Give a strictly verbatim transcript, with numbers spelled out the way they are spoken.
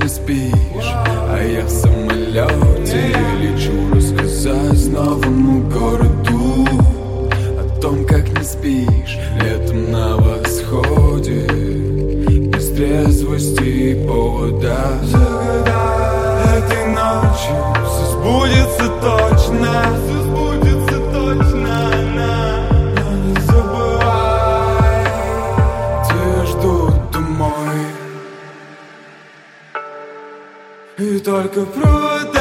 не спишь, а я в самолете лечу рассказать новому городу о том, как не спишь летом на восходе, без трезвости и повода. Загадай этой ночью, все сбудется точно, все сбудется точно. Но не забывай, тебя ждут домой. И только провода